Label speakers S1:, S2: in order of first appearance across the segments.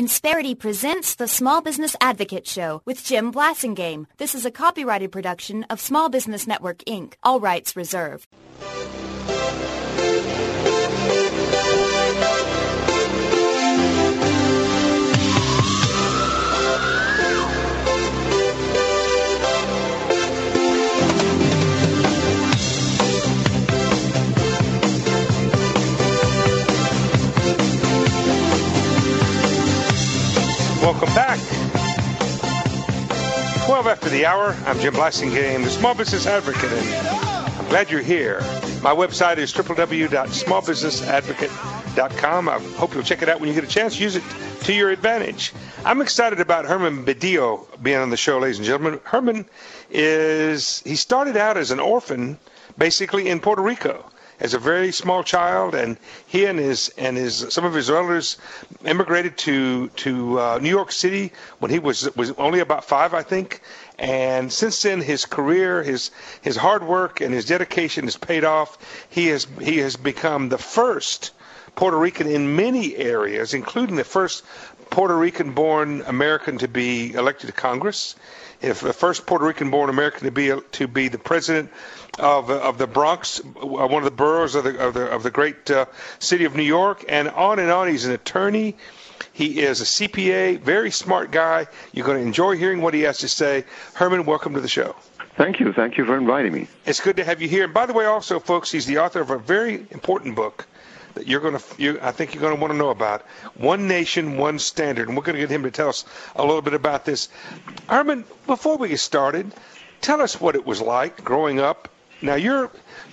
S1: Insperity presents the Small Business Advocate Show with Jim Blasingame. This is a copyrighted production of Small Business Network, Inc. All rights reserved.
S2: Welcome back. 12 after the hour. I'm Jim Blasingame, the Small Business Advocate, and I'm glad you're here. My website is www.smallbusinessadvocate.com. I hope you'll check it out when you get a chance. Use it to your advantage. I'm excited about Herman Badillo being on the show, ladies and gentlemen. Herman he started out as an orphan, basically in Puerto Rico, as a very small child, and he and some of his relatives immigrated to New York City when he was only about 5, I think. And since then, his career, his hard work, and his dedication has paid off. He has become the first Puerto Rican in many areas, including the first Puerto Rican-born American to be elected to Congress. If the first Puerto Rican-born American to be the president of the Bronx, one of the boroughs of the great city of New York, and on. He's an attorney. He is a CPA, very smart guy. You're going to enjoy hearing what he has to say. Herman, welcome to the show.
S3: Thank you. Thank you for inviting me.
S2: It's good to have you here. And by the way, also, folks, he's the author of a very important book that I think you're going to want to know about. One Nation, One Standard. And we're going to get him to tell us a little bit about this. Herman, before we get started, tell us what it was like growing up. Now you're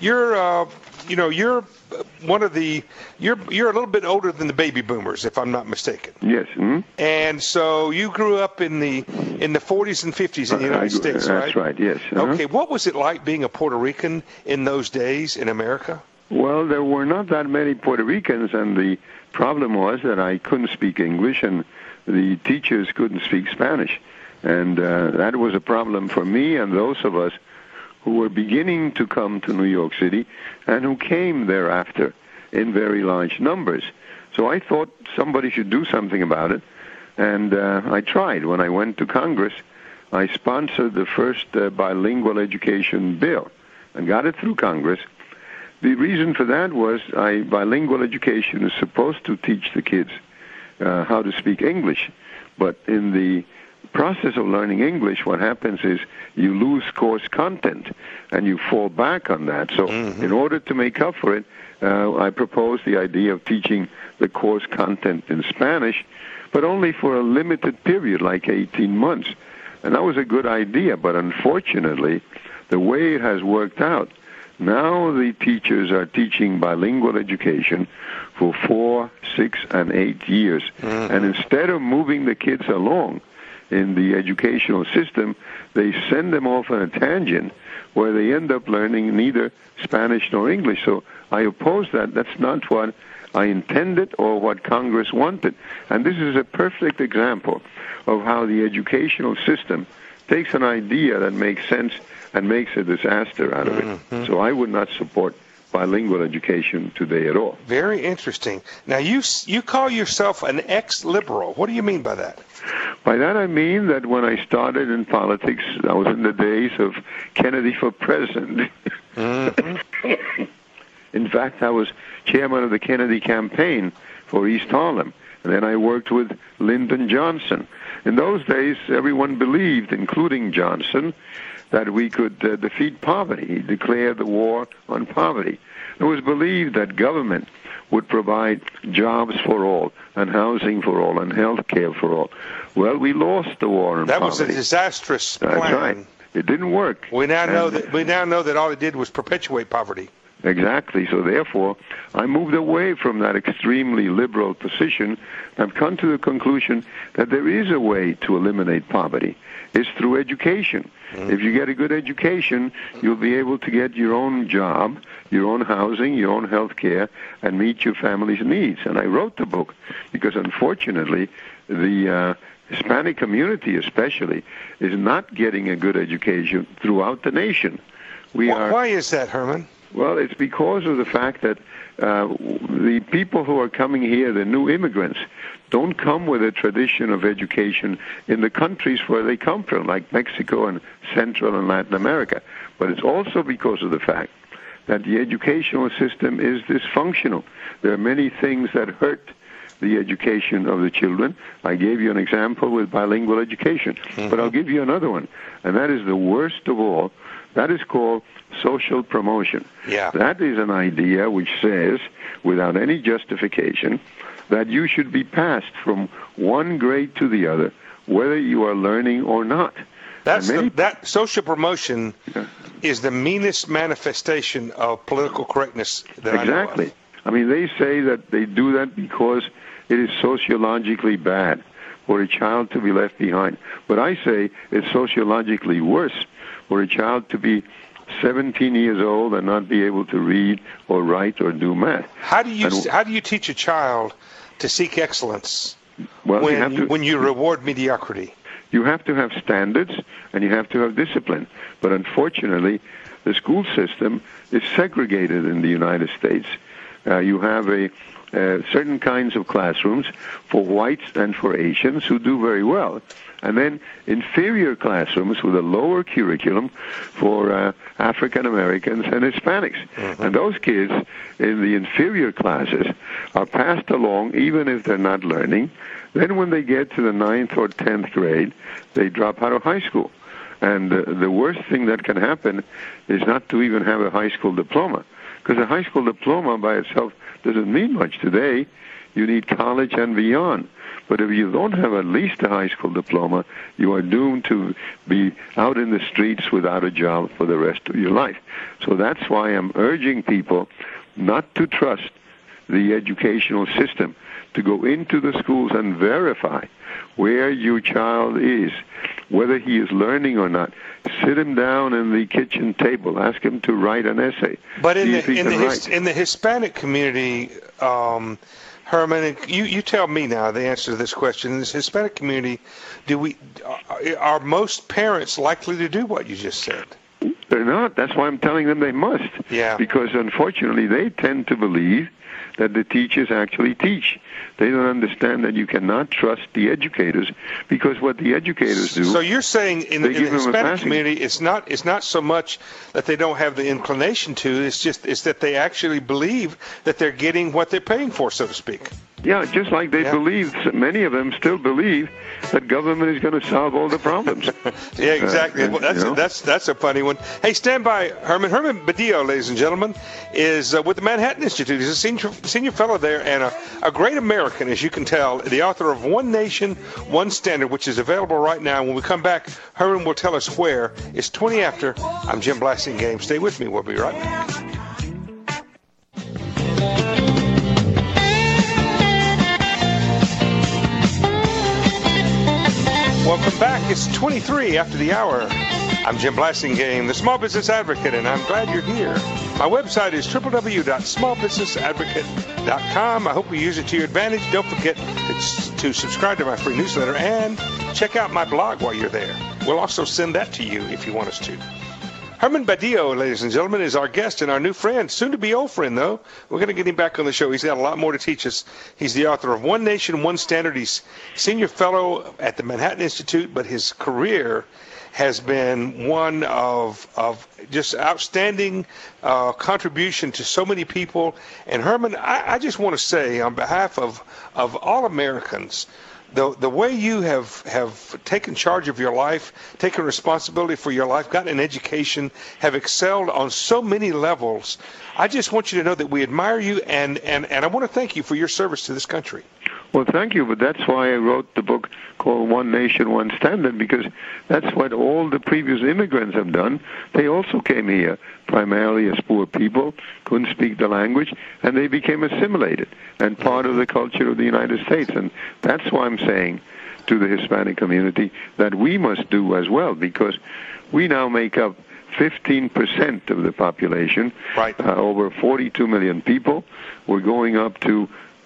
S2: one of the you're a little bit older than the baby boomers, if I'm not mistaken.
S3: Yes. Mm-hmm.
S2: And so you grew up in the 40s and 50s in the United States, right?
S3: That's right. Yes. Uh-huh.
S2: Okay. What was it like being a Puerto Rican in those days in America?
S3: Well, there were not that many Puerto Ricans, and the problem was that I couldn't speak English, and the teachers couldn't speak Spanish, and that was a problem for me and those of us who were beginning to come to New York City and who came thereafter in very large numbers. So I thought somebody should do something about it, and I tried. When I went to Congress, I sponsored the first bilingual education bill and got it through Congress. The reason for that was bilingual education is supposed to teach the kids how to speak English, but in the process of learning English, what happens is you lose course content, and you fall back on that. So in order to make up for it, I proposed the idea of teaching the course content in Spanish, but only for a limited period, like 18 months. And that was a good idea, but unfortunately, the way it has worked out, now the teachers are teaching bilingual education for 4, 6, and 8 years. And instead of moving the kids along in the educational system, they send them off on a tangent where they end up learning neither Spanish nor English. So I oppose that. That's not what I intended or what Congress wanted. And this is a perfect example of how the educational system takes an idea that makes sense and makes a disaster out of it. So I would not support bilingual education today at all.
S2: Very interesting. Now, you call yourself an ex-liberal. What do you mean by that?
S3: By that I mean that when I started in politics, I was in the days of Kennedy for president. In fact, I was chairman of the Kennedy campaign for East Harlem. And then I worked with Lyndon Johnson. In those days, everyone believed, including Johnson, that we could defeat poverty. He declared the war on poverty. It was believed that government would provide jobs for all, and housing for all, and health care for all. Well, we lost the war on poverty.
S2: That was a disastrous plan.
S3: That's right. It didn't work.
S2: We now know that all it did was perpetuate poverty.
S3: Exactly. So therefore, I moved away from that extremely liberal position. I've come to the conclusion that there is a way to eliminate poverty. It's through education. If you get a good education, you'll be able to get your own job, your own housing, your own health care, and meet your family's needs. And I wrote the book because, unfortunately, the Hispanic community especially is not getting a good education throughout the nation.
S2: Why is that, Herman?
S3: Well, it's because of the fact that the people who are coming here, the new immigrants, don't come with a tradition of education in the countries where they come from, like Mexico and Central and Latin America. But it's also because of the fact that the educational system is dysfunctional. There are many things that hurt the education of the children. I gave you an example with bilingual education, but I'll give you another one, and that is the worst of all. That is called social promotion.
S2: Yeah.
S3: That is an idea which says, without any justification, that you should be passed from one grade to the other, whether you are learning or not.
S2: That social promotion is the meanest manifestation of political correctness that I know of.
S3: Exactly. I mean, they say that they do that because it is sociologically bad for a child to be left behind. But I say it's sociologically worse for a child to be 17 years old and not be able to read or write or do math.
S2: How do you teach a child to seek excellence
S3: Well,
S2: when you reward mediocrity?
S3: You have to have standards and you have to have discipline. But unfortunately, the school system is segregated in the United States. You have certain kinds of classrooms for whites and for Asians who do very well, and then inferior classrooms with a lower curriculum for African Americans and Hispanics. And those kids in the inferior classes are passed along even if they're not learning. Then when they get to the 9th or 10th grade, they drop out of high school. And the worst thing that can happen is not to even have a high school diploma, because a high school diploma by itself doesn't mean much today. You need college and beyond. But if you don't have at least a high school diploma, you are doomed to be out in the streets without a job for the rest of your life. So that's why I'm urging people not to trust the educational system, to go into the schools and verify where your child is, whether he is learning or not. Sit him down in the kitchen table. Ask him to write an essay.
S2: But in the Hispanic community, Herman, you tell me now the answer to this question. In this Hispanic community, are most parents likely to do what you just said?
S3: They're not. That's why I'm telling them they must.
S2: Yeah.
S3: Because unfortunately, they tend to believe that the teachers actually teach. They don't understand that you cannot trust the educators, because what the educators do.
S2: So you're saying in the Hispanic community, it's not so much that they don't have the inclination to. It's that they actually believe that they're getting what they're paying for, so to speak.
S3: Yeah, just like they believe, many of them still believe that government is going to solve all the problems.
S2: Yeah, exactly. Well, that's a funny one. Hey, stand by, Herman. Herman Badillo, ladies and gentlemen, is with the Manhattan Institute. He's a senior fellow there and a great American, as you can tell, the author of One Nation, One Standard, which is available right now. When we come back, Herman will tell us where. It's 20 after. I'm Jim Blasingame. Stay with me. We'll be right back. Welcome back. It's 23 after the hour. I'm Jim Blasingame, the Small Business Advocate, and I'm glad you're here. My website is www.smallbusinessadvocate.com. I hope you use it to your advantage. Don't forget to subscribe to my free newsletter and check out my blog while you're there. We'll also send that to you if you want us to. Herman Badillo, ladies and gentlemen, is our guest and our new friend, soon to be old friend, though. We're going to get him back on the show. He's got a lot more to teach us. He's the author of One Nation, One Standard. He's senior fellow at the Manhattan Institute, but his career has been one of just outstanding contribution to so many people. And Herman, I just want to say on behalf of all Americans, the way you have taken charge of your life, taken responsibility for your life, gotten an education, have excelled on so many levels, I just want you to know that we admire you, and I want to thank you for your service to this country.
S3: Well, thank you, but that's why I wrote the book called One Nation, One Standard, because that's what all the previous immigrants have done. They also came here primarily as poor people, couldn't speak the language, and they became assimilated and part of the culture of the United States. And that's why I'm saying to the Hispanic community that we must do as well, because we now make up 15% of the population,
S2: right.
S3: Over 42 million people. We're going up to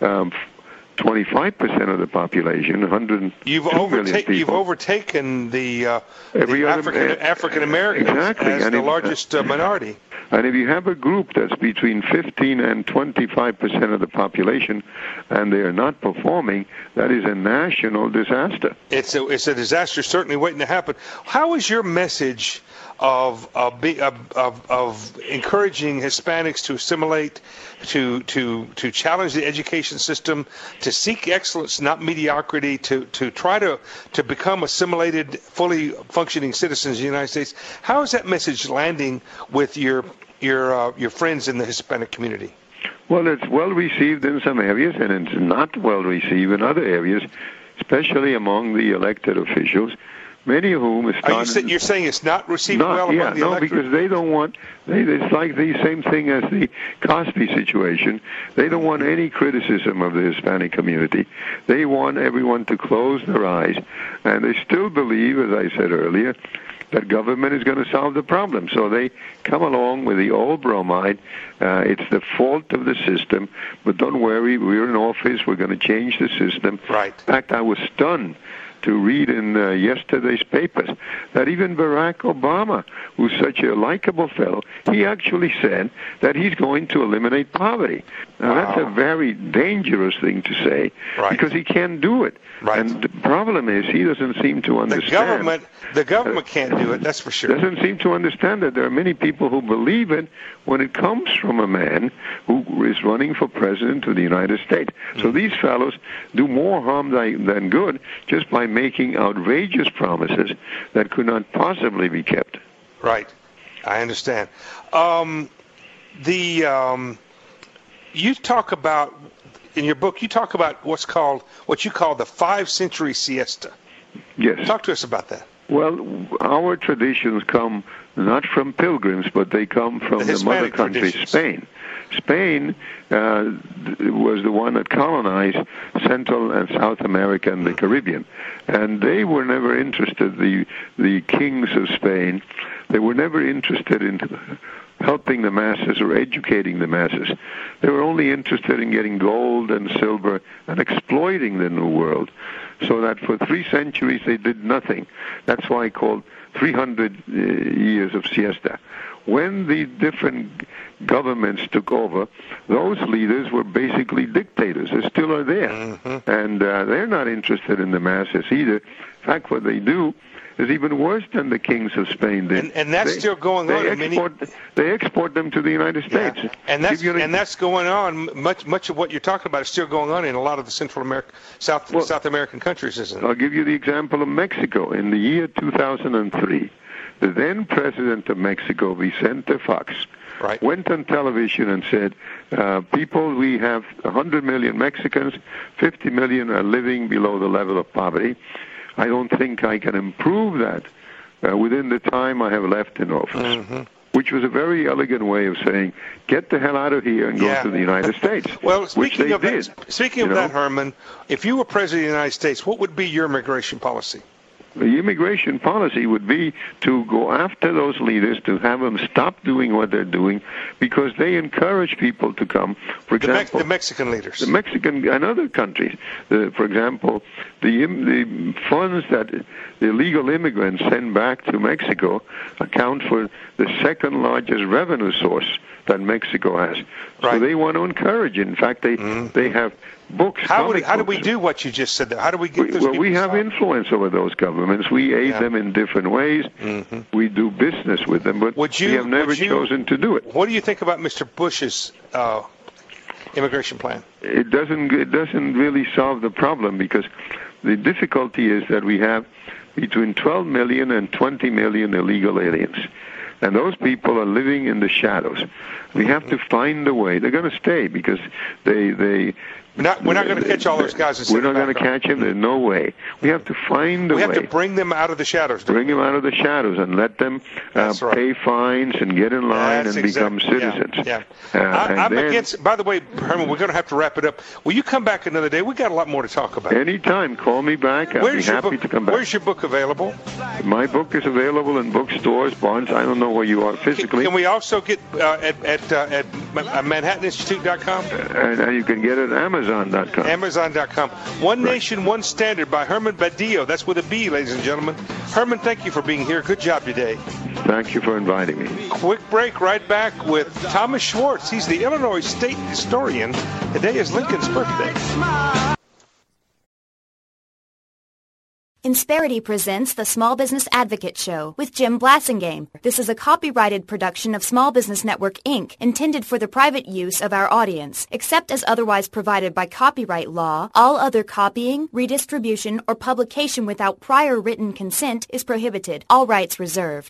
S3: 25% of the population, 102 million people.
S2: You've overtaken the African Americans as the largest minority.
S3: And if you have a group that's between 15 and 25% of the population, and they are not performing, that is a national disaster.
S2: It's a disaster certainly waiting to happen. How is your message of encouraging Hispanics to assimilate, to challenge the education system, to seek excellence, not mediocrity, to try to become assimilated, fully functioning citizens of the United States? How is that message landing with your friends in the Hispanic community?
S3: Well, it's well received in some areas, and it's not well received in other areas, especially among the elected officials. Many of whom is started.
S2: You're saying it's not received well among the electorate?
S3: Because they don't want. It's like the same thing as the Cosby situation. They don't want any criticism of the Hispanic community. They want everyone to close their eyes, and they still believe, as I said earlier, that government is going to solve the problem. So they come along with the old bromide. It's the fault of the system, but don't worry, we're in office. We're going to change the system.
S2: Right.
S3: In fact, I was stunned to read in yesterday's papers that even Barack Obama, who's such a likable fellow, he actually said that he's going to eliminate poverty. Now, that's a very dangerous thing to say, because he can't do it.
S2: Right.
S3: And the problem is he doesn't seem to understand.
S2: The government can't do it, that's for sure.
S3: Doesn't seem to understand that there are many people who believe it when it comes from a man who is running for president of the United States. So these fellows do more harm than good just by making outrageous promises that could not possibly be kept.
S2: Right. I understand. You talk about, in your book, you talk about what you call the 5-century siesta.
S3: Yes.
S2: Talk to us about that.
S3: Well, our traditions come not from pilgrims, but they come from the mother country, Spain. Spain was the one that colonized Central and South America and the Caribbean, and they were never interested. The kings of Spain, they were never interested in helping the masses or educating the masses. They were only interested in getting gold and silver and exploiting the New World. So that for 3 centuries they did nothing. That's why I called 300 years of siesta. When the different governments took over, those leaders were basically dictators. They still are there. And they're not interested in the masses either. In fact, what they do is even worse than the kings of Spain did.
S2: And that's still going on.
S3: They export them to the United States.
S2: Yeah. And that's going on. Much of what you're talking about is still going on in a lot of the South American countries, isn't it?
S3: I'll give you the example of Mexico. In the year 2003, the then president of Mexico, Vicente Fox, went on television and said, people, we have 100 million Mexicans, 50 million are living below the level of poverty. I don't think I can improve that within the time I have left in office, which was a very elegant way of saying, get the hell out of here and go to the United States.
S2: Well, speaking of that, Herman, if you were president of the United States, what would be your immigration policy?
S3: The immigration policy would be to go after those leaders, to have them stop doing what they're doing, because they encourage people to come. For example,
S2: the Mexican leaders.
S3: The Mexican and other countries. For example, the funds that the illegal immigrants send back to Mexico account for the second largest revenue source that Mexico has. So they want to encourage it. In fact, they have books.
S2: How do we do what you just said there? How do we get those people?
S3: Well, we have influence over those governments. We aid them in different ways. We do business with them, but we have never chosen to do it.
S2: What do you think about Mr. Bush's immigration plan?
S3: It doesn't really solve the problem, because the difficulty is that we have between 12 million and 20 million illegal aliens. And those people are living in the shadows. We have to find a way. They're going to stay because we're not going to catch all those guys. We're not going to catch them. There's no way. We have to find a way.
S2: We have to bring them out of the shadows.
S3: Bring them out of the shadows and let them pay fines and get in line and become citizens.
S2: Yeah. I'm against. By the way, Herman, we're going to have to wrap it up. Will you come back another day? We got a lot more to talk about.
S3: Anytime. Call me back. I'll be happy to come back.
S2: Where's your book available?
S3: My book is available in bookstores, Barnes. I don't know where you are physically.
S2: Can we also get at ManhattanInstitute.com?
S3: And you can get it at Amazon. Amazon.com.
S2: Amazon.com. One Nation, One Standard by Herman Badillo. That's with a B, ladies and gentlemen. Herman, thank you for being here. Good job today.
S3: Thank you for inviting me.
S2: Quick break, right back with Thomas Schwartz. He's the Illinois State Historian. Today is Lincoln's birthday.
S1: Insperity presents the Small Business Advocate Show with Jim Blasingame. This is a copyrighted production of Small Business Network, Inc., intended for the private use of our audience. Except as otherwise provided by copyright law, all other copying, redistribution, or publication without prior written consent is prohibited. All rights reserved.